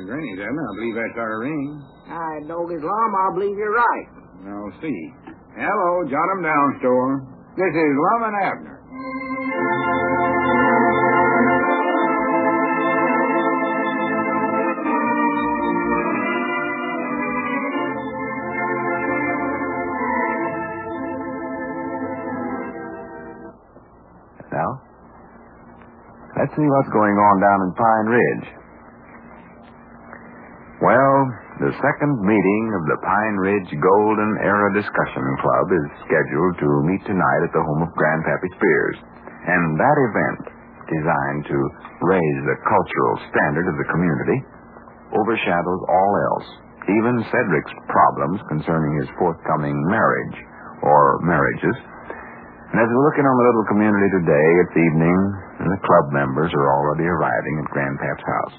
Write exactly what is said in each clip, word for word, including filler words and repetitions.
granny's, Abner. I believe that's our ring. I know Islam. I believe you're right. I'll see. Hello, jot 'em down, Store. This is Lum and Abner. Now, let's see what's going on down in Pine Ridge. Well, the second meeting of the Pine Ridge Golden Era Discussion Club is scheduled to meet tonight at the home of Grandpappy Spears. And that event, designed to raise the cultural standard of the community, overshadows all else, even Cedric's problems concerning his forthcoming marriage or marriages. And as we're looking on the little community today, it's evening, and the club members are already arriving at Grandpap's house.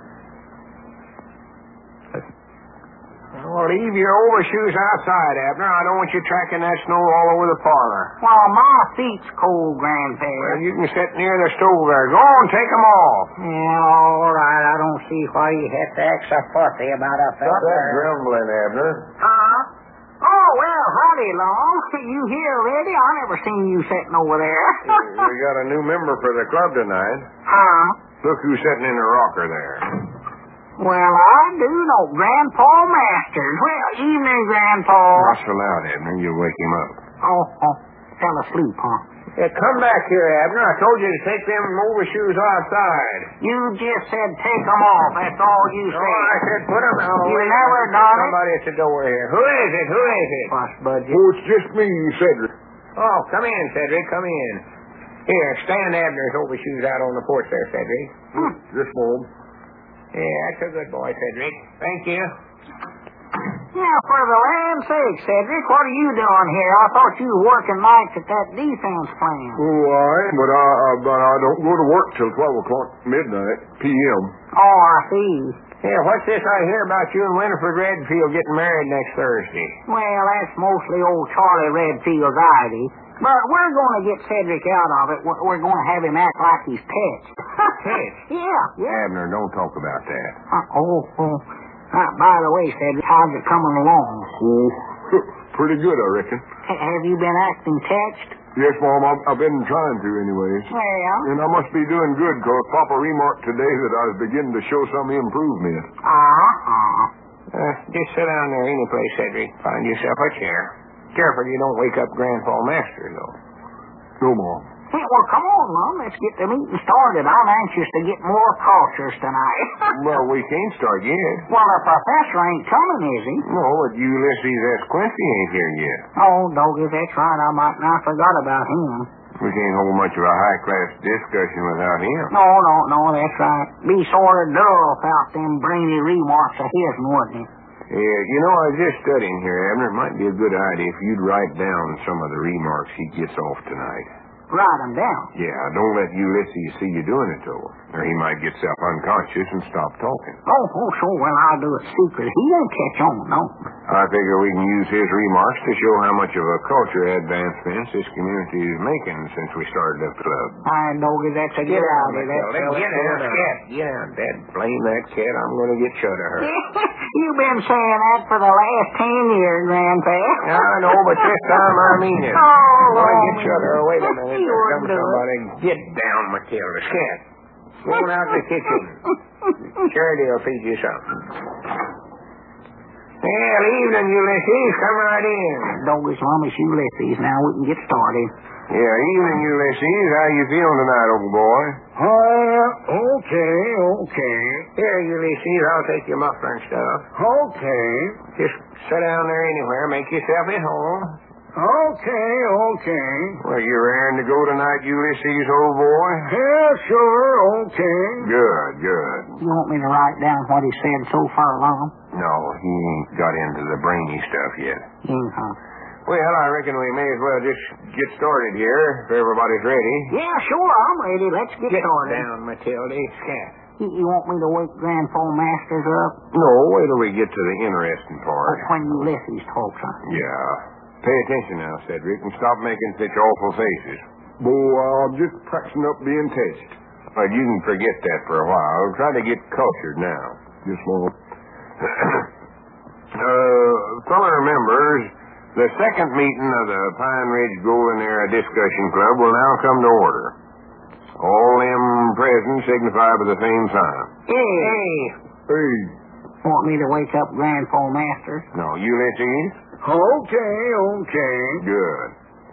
Listen. Well, leave your overshoes outside, Abner. I don't want you tracking that snow all over the parlor. Well, my feet's cold, Grandpa. Well, you can sit near the stove there. Go on, take 'em off. Yeah, all right. I don't see why you have to act so fussy about a fella. Stop that grumbling, Abner. Huh? Oh, well, howdy, Long. You here already? I never seen you sitting over there. We got a new member for the club tonight. Huh? Look who's sitting in the rocker there. Well, I do know Grandpa Masters. Well, evening, Grandpa. Not so loud, Abner. You'll wake him up. Oh, oh, fell asleep, huh? Yeah, come back here, Abner. I told you to take them overshoes outside. You just said take 'em off. That's all you No, said. I said put 'em out. You never done it? Somebody at the door here. Who is it? Who is it? Fuss budget. Oh, it's just me, Cedric. Oh, come in, Cedric. Come in. Here, stand Abner's overshoes out on the porch there, Cedric. Hmm. This move. Yeah, that's a good boy, Cedric. Thank you. Yeah, for the land's sake, Cedric, what are you doing here? I thought you were working nights at that defense plant. Oh, I am, but I, I, but I don't go to work till twelve o'clock midnight, P M Oh, I see. Yeah, what's this I hear about you and Winifred Redfield getting married next Thursday? Well, that's mostly old Charlie Redfield's idea. But we're going to get Cedric out of it. We're, we're going to have him act like he's touched. Touched? Yeah, yeah. Abner, don't talk about that. Uh, oh, oh. Uh, by the way, Cedric, how's it coming along? Oh, pretty good, I reckon. H- have you been acting touched? Yes, Mom, I've, I've been trying to anyways. Well, And I must be doing good, because Papa remarked today that I was beginning to show some improvement. uh-huh. Uh, just sit down there any place, Cedric. Find yourself a chair. Careful you don't wake up Grandpa Masters, though. No, Mom. Hey, well, come on, Mom. Let's get the meeting started. I'm anxious to get more cultures tonight. Well, we can't start yet. Well, the professor ain't coming, is he? No, but Ulysses S. Quincy ain't here yet. Oh, doggy, that's right. I might not forgot about him. We can't hold much of a high-class discussion without him. No, no, no, that's right. Be sort of dull without them brainy remarks of his, wouldn't it? Yeah, you know, I was just studying here, Abner. It might be a good idea if you'd write down some of the remarks he gets off tonight. Write him down. Yeah, don't let Ulysses see you doing it, though. Or he might get self-unconscious and stop talking. Oh, oh, sure. Well, I'll do it secret. He won't catch on, no. I figure we can use his remarks to show how much of a culture advancement this community is making since we started up the club. I doggy, that's a good idea. That's Get a out, good cat. Get out, Dad. Blame that cat. I'm going to get shut of her. You've been saying that for the last ten years, Grandpa. I know, but this time I mean it. Oh, I'm going to Lord. get shut of her. Wait a minute. You There wouldn't comes do it. somebody. Get down, Matilda. Cat. Go on out to the kitchen. Charity'll feed you something. Well, evening, Ulysses. Come right in. Doggy's Lummish Ulysses. Now we can get started. Yeah, evening, Ulysses. How you feeling tonight, old boy? Uh, okay, okay. Here, Ulysses, I'll take your muffler and stuff. Okay. Just sit down there anywhere. Make yourself at home. Okay, okay. Well, you raring to go tonight, Ulysses, old boy? Yeah, sure, okay. Good, good. You want me to write down what he said so far along? No, he ain't got into the brainy stuff yet. Uh-huh. Well, I reckon we may as well just get started here, if everybody's ready. Yeah, sure, I'm ready. Let's get, Get started. down, Matilda. Scat. You, you want me to wake Grandpa Masters up? No, wait till we get to the interesting part. That's when Ulysses talks, huh? Yeah. Pay attention now, Cedric, and stop making such awful faces. Boy, I'm just practicing up being touched. Well, you can forget that for a while. Try to get cultured now. Yes, Mom. uh, fellow members, the second meeting of the Pine Ridge Golden Era Discussion Club will now come to order. All them present signify by the same sign. Hey. Hey. Hey. Want me to wake up Grandpa Masters? No, Ulysses? Okay, okay. Good.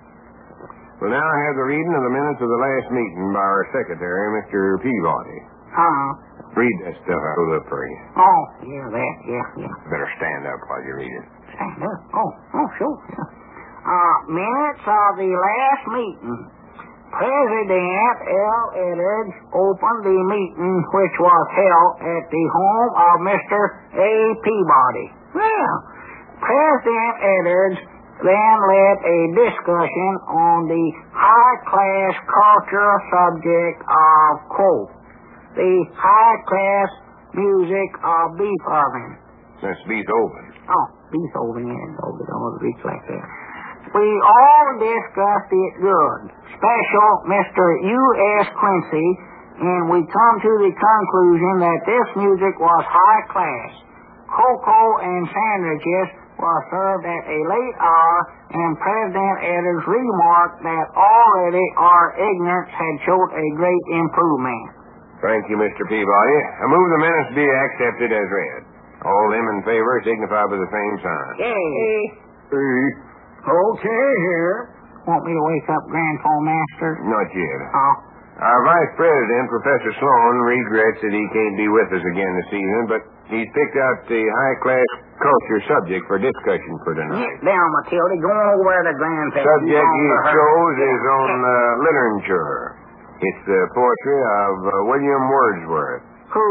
We'll now have the reading of the minutes of the last meeting by our secretary, Mister Peabody. Uh-huh. Read that stuff out of the free. Oh, yeah, that, yeah, yeah. Better stand up while you read it. Stand up. Oh, oh, sure. Yeah. Uh, minutes of the last meeting. President L. Edwards opened the meeting which was held at the home of Mister A. Peabody. Well, President Edwards then led a discussion on the high-class cultural subject of, quote, the high-class music of Beethoven. That's Beethoven. Oh, Beethoven, yeah, Beethoven, all the Greeks like that. We all discussed it good. Special Mister U S Quincy, and we come to the conclusion that this music was high class. Cocoa and sandwiches were served at a late hour, and President Edwards remarked that already our ignorance had showed a great improvement. Thank you, Mister Peabody. I move the minutes be accepted as read. All them in favor signify by the same sign. Yay. Hey. Okay, here. Want me to wake up Grandpa Masters? Not yet. Oh. Our Vice President, Professor Sloan, regrets that he can't be with us again this evening, but he's picked out the high-class culture subject for discussion for tonight. Get down, Matilda. Go on over to Grandpa. Subject he chose is on uh, literature. It's the poetry of uh, William Wordsworth. Who?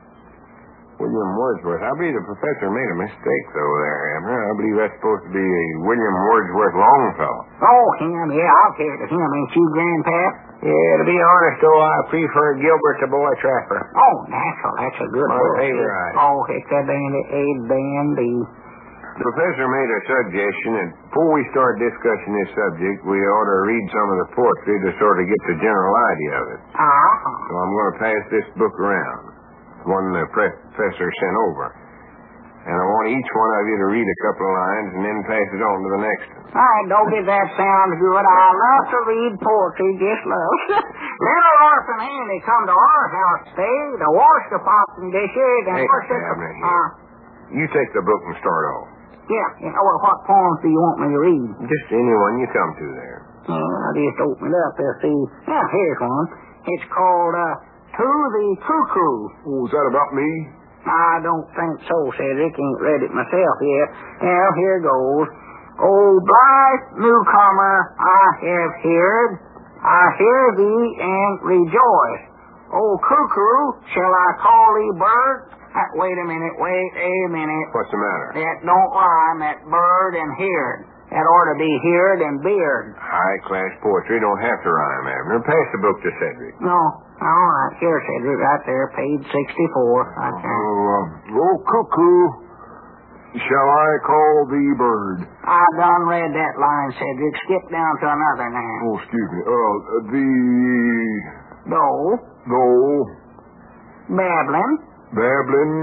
William Wordsworth. I believe the professor made a mistake, though, there, Abner. I believe that's supposed to be a William Wordsworth Longfellow. Oh, him. Yeah, I'll carry to him. Ain't you, Grandpa? Yeah, to be honest, though, I prefer Gilbert the Boy Trapper. Oh, natural. That's a good My one. favorite. Oh, it's a dandy, a dandy. The professor made a suggestion that before we start discussing this subject, we ought to read some of the poetry to sort of get the general idea of it. Uh-huh. So I'm going to pass this book around, one the professor sent over. And I want each one of you to read a couple of lines and then pass it on to the next one. All right, Doggy, that sounds good. I love to read poetry, just love. Little Orphan Andy come to our house today to wash the pots and dishes and Hey, wash the... Abner, here. Uh, You take the book and start off. yeah, yeah. Well, what poems do you want me to read? Just any one you come to there. Yeah, I just open it up there, see. Yeah, here's one. It's called, uh, To the Cuckoo. Oh, is that about me? I don't think so, Cedric. Ain't read it myself yet. Well, here goes. Oh, blithe newcomer, I have heard. I hear thee and rejoice. Oh, cuckoo, shall I call thee bird? Uh, wait a minute, wait a minute. What's the matter? That don't rhyme, that bird and heard. That ought to be heard and beard. High-class poetry don't have to rhyme, Abner. Pass the book to Cedric. No. All right, here, Cedric, right there, page sixty-four. Right there. Oh, uh, oh, cuckoo, shall I call thee bird? I done read that line, Cedric. Skip down to another now. Oh, excuse me. Uh, the... No. No. Babbling. Babbling.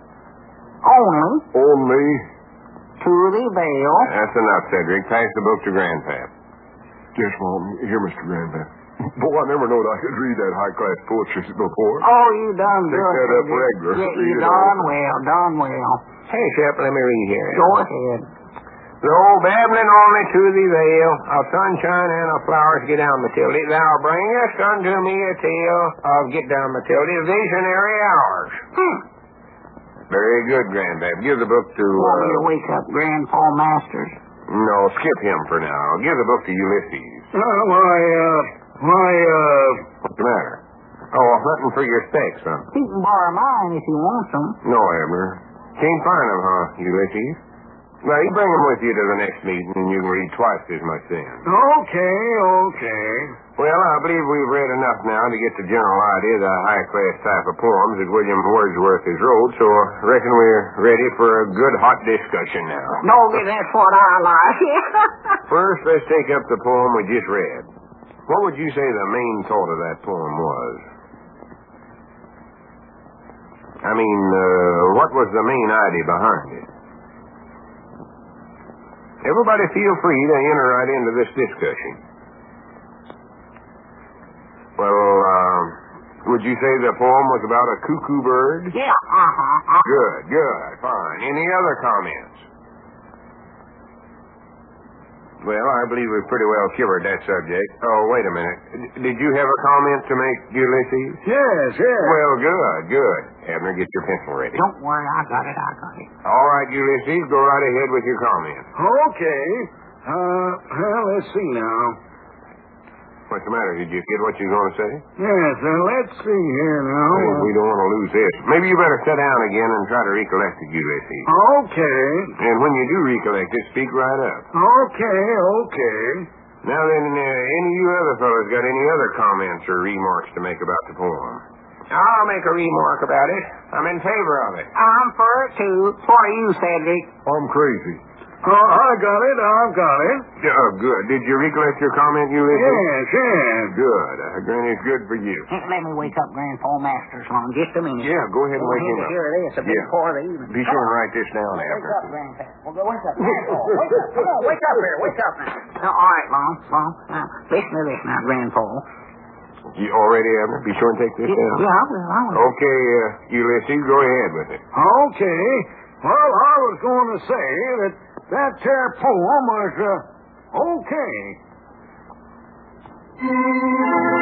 Only. Only. To the veil. That's enough, Cedric. Pass the book to Grandpap. Yes, Mom. Here, Mister Grandpa. Boy, I never knowed I could read that high-class poetry before. Oh, you done Pick good. that up Cedric. regular. Yeah, you Read it done all. well, done well. Hey, Shep, let me read here. Go ahead. Though babbling only to the veil of sunshine and of flowers, get down, Matilda. Thou bringest unto me a tale of, get down, Matilda, visionary hours. Hmm. Very good, Grandpap. Give the book to... Want me to Uh, wake up Grandpa Masters? no, skip him for now. Give the book to Ulysses. Uh, why, uh, why, uh... What's the matter? Oh, nothing for your specs, huh? He can borrow mine if he wants them. No, Abner. Can't find him, huh, Ulysses? Well, you bring him with you to the next meeting, and you can read twice as much then. Okay, okay. Well, I believe we've read enough now to get the general idea of the high-class type of poems that William Wordsworth has wrote, so I reckon we're ready for a good hot discussion now. Doggy, that's what I like. First, let's take up the poem we just read. What would you say the main thought of that poem was? I mean, uh, what was the main idea behind it? Everybody feel free to enter right into this discussion. Well, um, would you say the poem was about a cuckoo bird? Yeah, uh-huh. uh-huh. Good, good, fine. Any other comments? Well, I believe we've pretty well covered that subject. Oh, wait a minute. D- did you have a comment to make, Ulysses? Yes, yes. Well, good, good. Abner, get your pencil ready. Don't worry, I got it, I got it. All right, Ulysses, go right ahead with your comment. Okay. Uh, well, let's see now. What's the matter? Did you get what you were going to say? Yes, uh, let's see here now. Well, we don't want to lose this. Maybe you better sit down again and try to recollect it, Ulysses. Okay. And when you do recollect it, speak right up. Okay, okay. Now then, uh, any of you other fellows got any other comments or remarks to make about the poem? I'll make a remark about it. I'm in favor of it. I'm for it, too. What are you, Cedric? I'm crazy. Oh, I got it, I've got it. Oh, good. Did you recollect your comment, Ulysses? Yes, yes. Good. Uh, Granny, it's good for you. Hey, let me wake up Grandpa Masters on just a minute. Yeah, go ahead and wake him up. Here it is, a big Yeah. part of the evening. Be sure and write this down, Wake Abner. up, Grandpa. Well, go wake up, Grandpa. Wake up. Come on, wake up here. Wake up now. Now, all right, Long. Long. Now, listen to this now, Grandpa. You all ready, Abner? Be sure and take this Yeah, down. yeah, I will. I will. Okay, uh, Ulysses, go ahead with it. Okay. Well, I was going to say that that there poem was, uh, okay.